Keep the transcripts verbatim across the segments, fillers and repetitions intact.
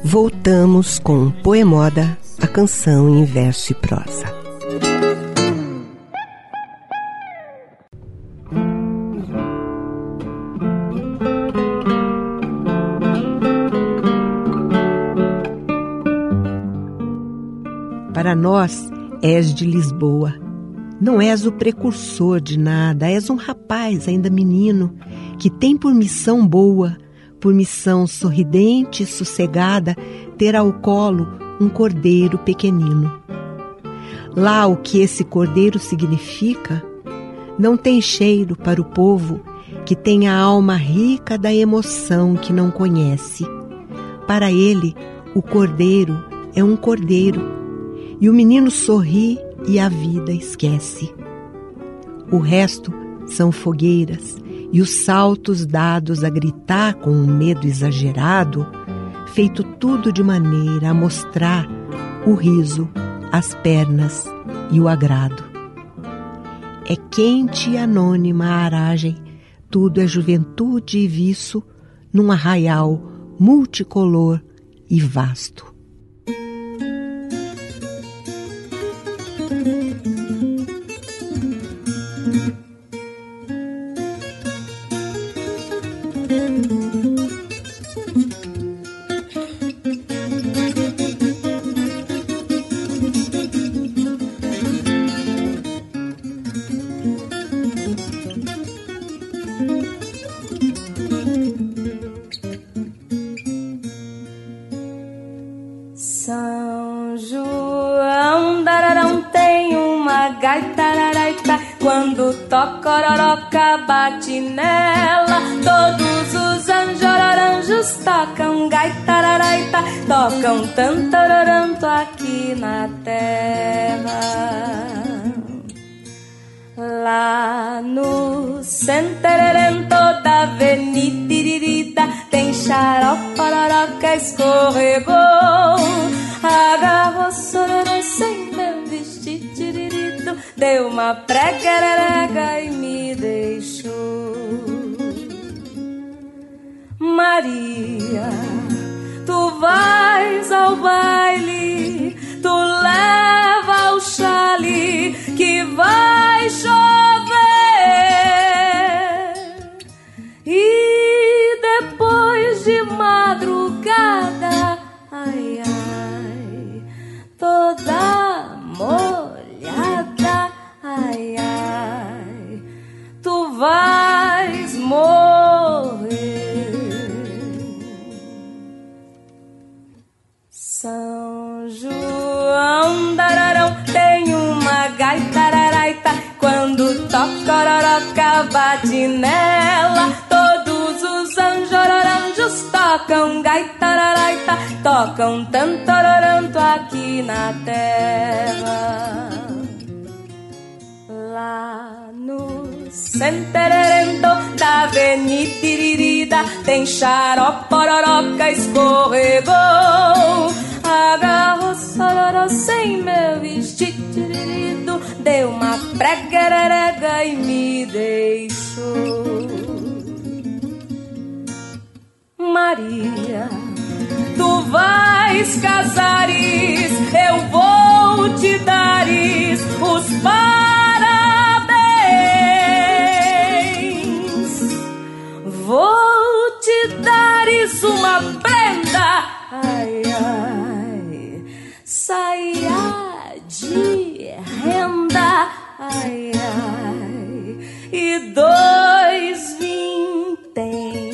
Voltamos com Poemoda, a canção em verso e prosa. Para nós, és de Lisboa. Não és o precursor de nada, és um rapaz ainda menino, que tem por missão boa, por missão sorridente e sossegada, ter ao colo um cordeiro pequenino. Lá o que esse cordeiro significa, não tem cheiro para o povo que tem a alma rica da emoção que não conhece. Para ele, o cordeiro é um cordeiro, e o menino sorri e a vida esquece. O resto são fogueiras e os saltos dados a gritar com um medo exagerado, feito tudo de maneira a mostrar o riso, as pernas e o agrado. É quente e anônima a aragem, tudo é juventude e viço, num arraial multicolor e vasto. São João dararão tem uma gaita raraita, quando toca ororoca bate nela. Todos os anjos tocam gaita raraita, tocam tanto oraranto aqui na terra. Lá no centererém toda avenida tem xarope, ororoca escorregou, agarrou sororô sem meu vestido, deu uma preguerega e me deixou. Maria, tu vais ao baile, tu leva o chale que vai chover, e depois de madrugada, ai ai, toda molhada, ai ai, tu vais morrer. São João dararão tem uma gaita raraita, quando toca ororoca bate nela. Todos os anjos tocam gaita raraita, tocam tanto oraranto aqui na terra. Lá no centererém da avenida tem xarope, ororoca escorregou, agarrou sororô sem meu vestido, deu uma preguerega e me deixou. Maria, tu vais casares, eu vou te dares os parabéns, vou te dares uma prenda, ai ai, saia de renda, ai ai, e dois vinténs.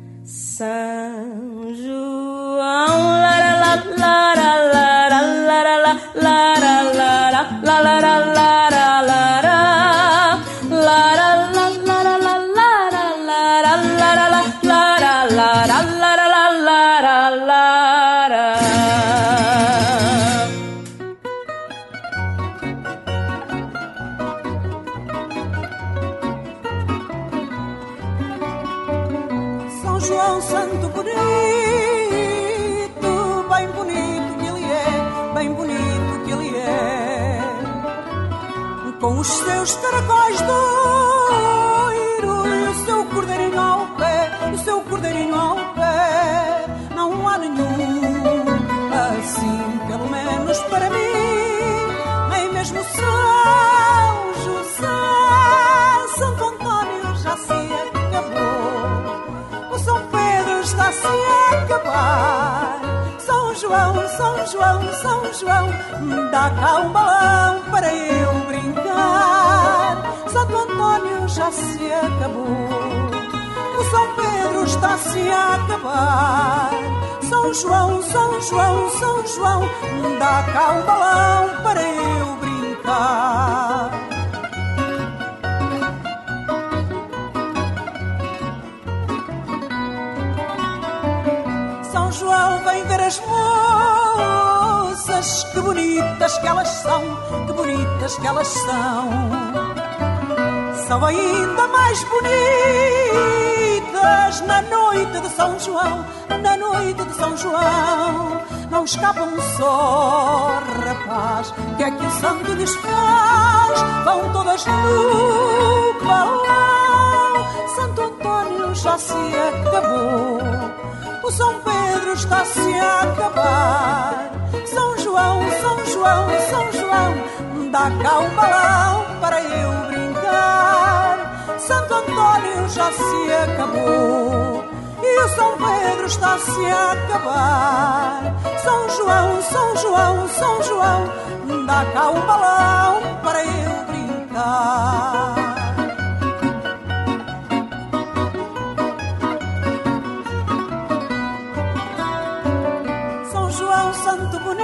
São João, lara, lara, lara, lara, com os seus caracóis de ouro e o seu cordeirinho ao pé, o seu cordeirinho ao pé. Não há nenhum assim, pelo menos para mim, nem mesmo São José. Santo Antônio já se acabou, o São Pedro está-se a acabar. São João, São João, São João, dá cá um balão para eu brincar. Santo Antônio já se acabou, o São Pedro está-se a acabar. São João, São João, São João, dá cá um balão para eu brincar. São João vem ver as moças, que bonitas que elas são, que bonitas que elas são. São ainda mais bonitas na noite de São João, na noite de São João. Não escapam só, rapaz, que é que o santo lhes faz? Vão todas no balão. Santo Antônio já se acabou, o São Pedro está-se a acabar. São João, São João, São João, dá cá um balão para eu brincar. Santo Antônio já se acabou e o São Pedro está-se a acabar. São João, São João, São João, dá cá um balão para eu brincar. Santo bonito,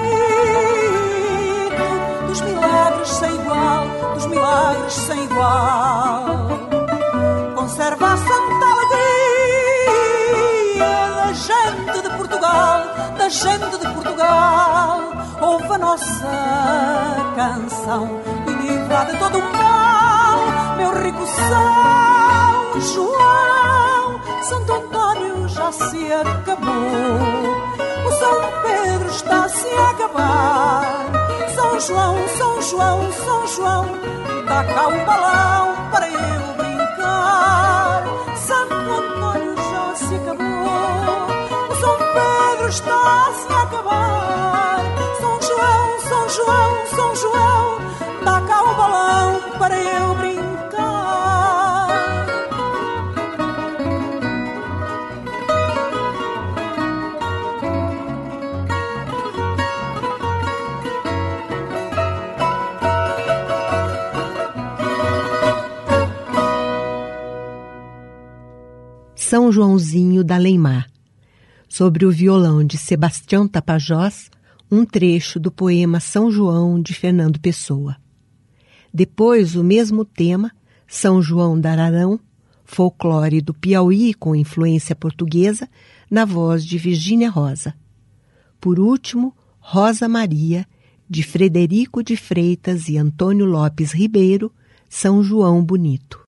dos milagres sem igual, dos milagres sem igual. Conserva a santa alegria da gente de Portugal, da gente de Portugal. Ouve a nossa canção e livra de todo o mal, meu rico São João. Santo Antônio já se acabou, o São Pedro está-se a acabar. São João, São João, São João, dá cá um balão para eu brincar. Santo Antônio já se acabou, o São Pedro está-se a acabar. São João, São João, São João, dá cá um balão para eu brincar. São Joãozinho da Leimar, sobre o violão de Sebastião Tapajós, um trecho do poema São João de Fernando Pessoa. Depois, o mesmo tema, São João da Ararão, folclore do Piauí com influência portuguesa, na voz de Virgínia Rosa. Por último, Rosa Maria, de Frederico de Freitas e Antônio Lopes Ribeiro, São João Bonito.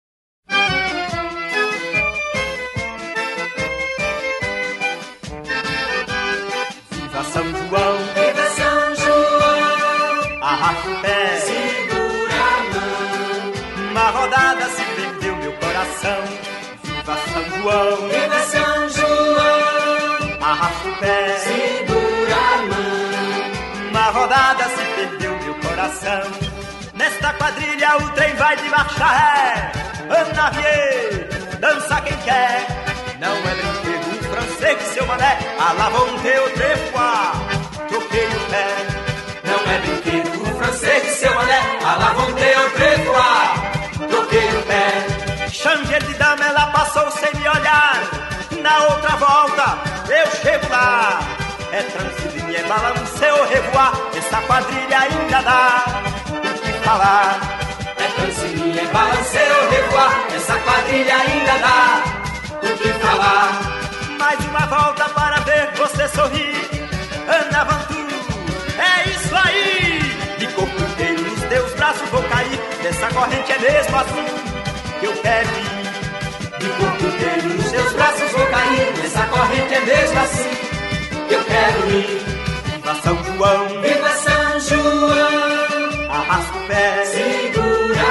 São João, viva São João, arrasta o pé, segura a mão, uma rodada se perdeu meu coração. Viva São João, viva São João, arrasta o pé, segura a mão, uma rodada se perdeu meu coração. Nesta quadrilha o trem vai de marcha ré, anaviê, dança quem quer, não é brinquedo francês que seu mané, a la volonté au tréfois, troquei o pé. Não é brinquedo francês que seu mané, a la volonté au tréfois, troquei o pé. Changer de dama, ela passou sem me olhar, na outra volta eu chego lá. É transilinha, é balance au revoar, essa quadrilha ainda dá o que falar. É transilinha, é balance au revoar, essa quadrilha ainda dá o que falar. Mais uma volta para ver você sorrir, Ana Vantu, é isso aí. De corpo inteiro nos teus braços vou cair, dessa corrente é mesmo assim que eu quero ir. De corpo inteiro nos teus braços vou cair, dessa corrente é mesmo assim que eu quero ir. Viva São João, viva São João, arrasta o pé, segura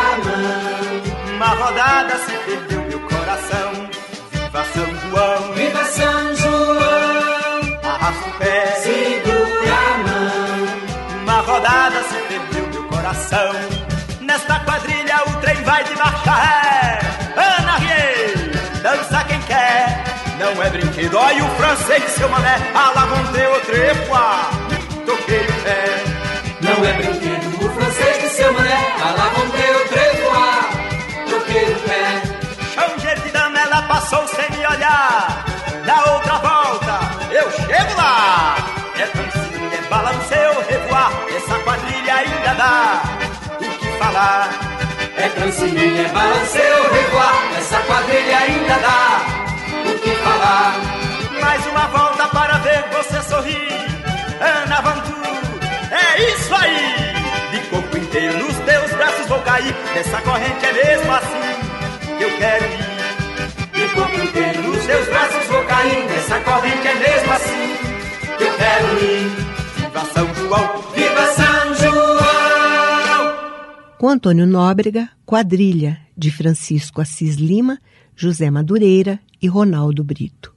rodada se perdeu meu coração. Viva São João, viva São João. Arrasta o pé, segura a mão. Uma rodada se perdeu meu coração. Nesta quadrilha o trem vai de marcha ré. Ana Riê, dança quem quer. Não é brinquedo, olha o francês e seu mané. Alavante o trepoa, toquei o pé. Não é brinquedo, o francês de seu mané. Alavante o trepoa, toquei o pé. Chão de dama, ela passou sem me olhar. Na outra volta, eu chego lá. É dancinha, é balanceio, revoar. Essa quadrilha ainda dá o que falar. É dancinha, é balanceio, revoar. Essa quadrilha ainda dá o que falar. Mais uma volta para ver você sorrir, Ana Vantu, é isso aí. De corpo inteiro nos teus braços vou cair. Nessa corrente é mesmo assim que eu quero ir. De corpo inteiro nos teus braços vou cair. Nessa corrente é mesmo assim que eu quero ir. Viva São João, viva São João. Com Antônio Nóbrega, Quadrilha, de Francisco Assis Lima, José Madureira e Ronaldo Brito.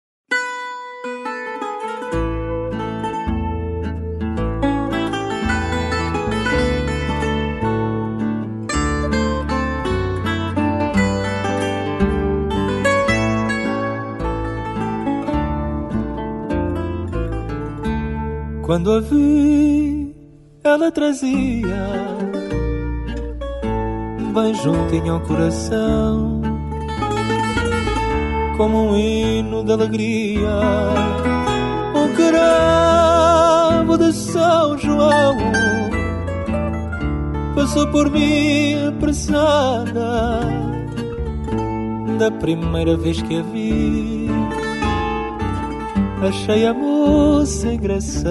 Quando a vi, ela trazia bem juntinho ao coração, como um hino de alegria, um cravo de São João. Passou por mim apressada, da primeira vez que a vi. Achei a moça engraçada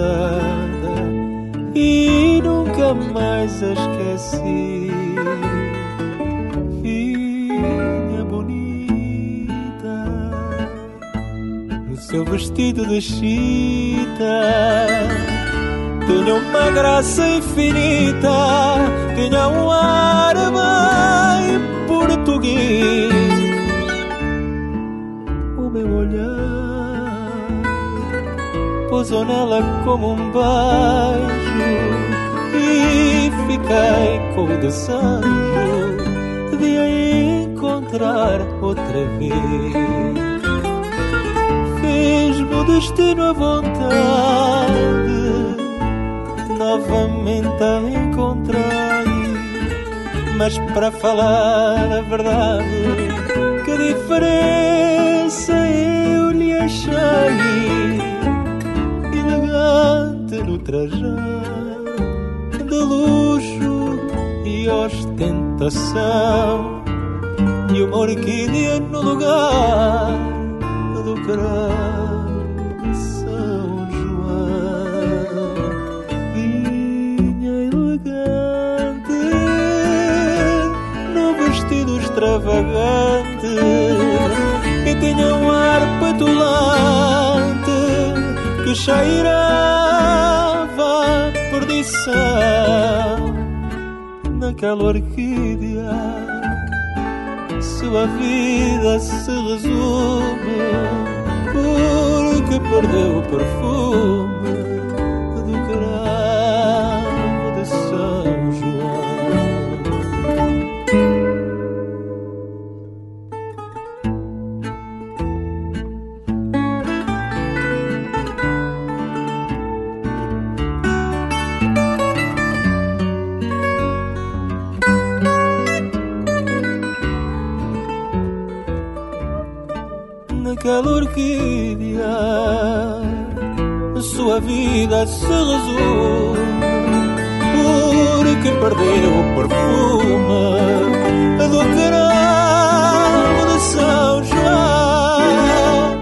e nunca mais a esqueci. Filha bonita, no seu vestido de chita, tinha uma graça infinita, tinha um ar bem português. O meu olhar pousou nela como um beijo e fiquei com o desejo de a encontrar outra vez. Fez-me o destino à vontade novamente a encontrar, mas para falar a verdade, que diferença eu lhe achei. No trajar de luxo e ostentação, e uma orquídea no lugar do cravo de São João. Vinha elegante num vestido extravagante e tinha um ar petulante que cheirava perdição. Naquela orquídea sua vida se resume, porque perdeu o perfume do cravo de São João. Naquela orquídea sua vida se resume, porque perdeu o perfume do cravo de São João.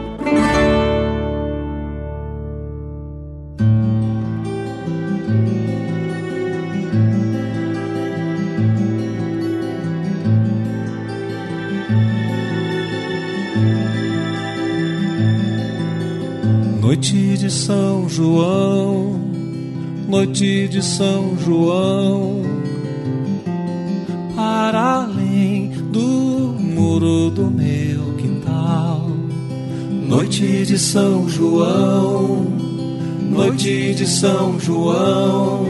Noite de São João, noite de São João, para além do muro do meu quintal. Noite de São João, noite de São João,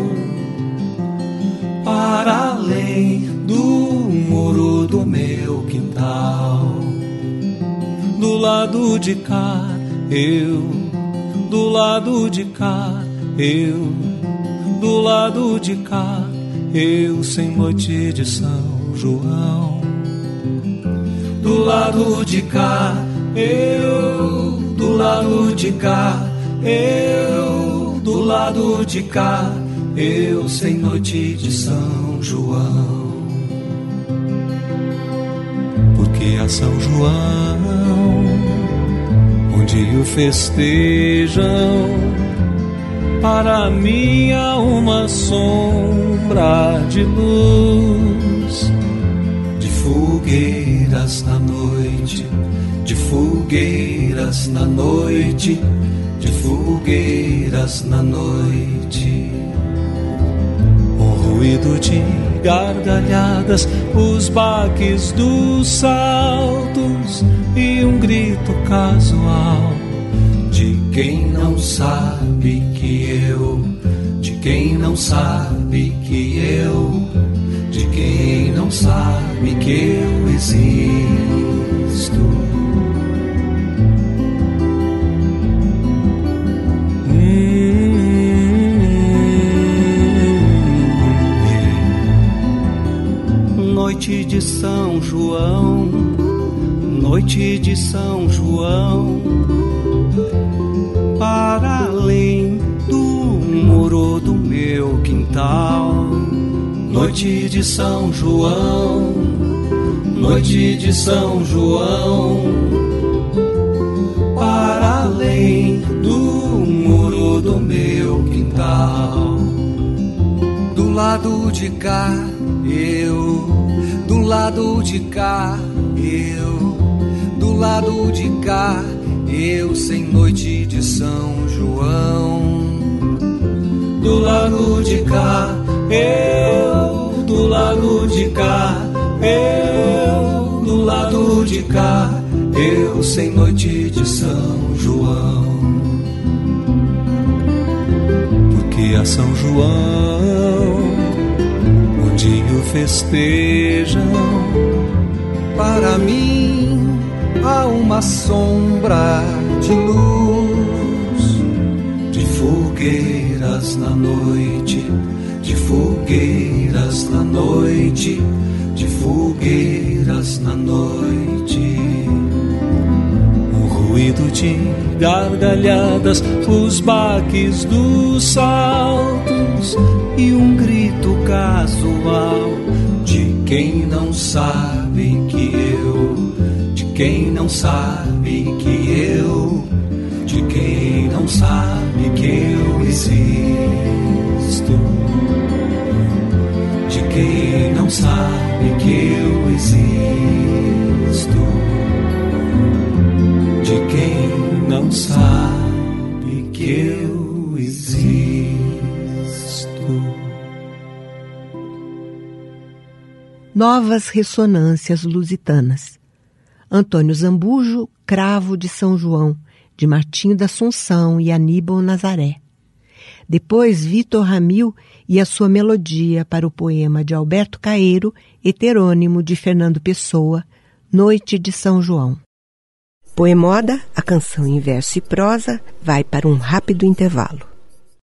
para além do muro do meu quintal. Do lado de cá, eu, do lado de cá, eu, do lado de cá, eu, sem noite de São João. Do lado de cá, eu, do lado de cá, eu, do lado de cá, eu, sem noite de São João. Porque a São João, onde o festejam, para mim há uma sombra de luz, de fogueiras na noite, de fogueiras na noite, de fogueiras na noite. Um ruído de gargalhadas, os baques dos saltos e um grito casual de quem não sabe que eu, de quem não sabe que eu, de quem não sabe que eu existo. Noite de São João, noite de São João, para além do muro do meu quintal. Noite de São João, noite de São João, para além do muro do meu quintal. Do lado de cá, eu, do lado de cá, eu, do lado de cá, eu, sem noite de São João. Do lado de cá, eu, do lado de cá, eu, do lado de cá, eu, sem noite de São João. Porque a São João, onde o festejam, para mim há uma sombra de luz, de fogueiras na noite, de fogueiras na noite, de fogueiras na noite. Um ruído de gargalhadas, os baques dos saltos e um grito casual de quem não sabe que eu, de quem não sabe que eu, de quem não sabe que eu existo, de quem não sabe que eu existo, de quem não sabe que eu existo. Novas Ressonâncias Lusitanas. Antônio Zambujo, Cravo de São João, de Martinho da Assunção e Aníbal Nazaré. Depois, Vitor Ramil e a sua melodia para o poema de Alberto Caeiro, heterônimo de Fernando Pessoa, Noite de São João. Poemoda, a canção em verso e prosa, vai para um rápido intervalo.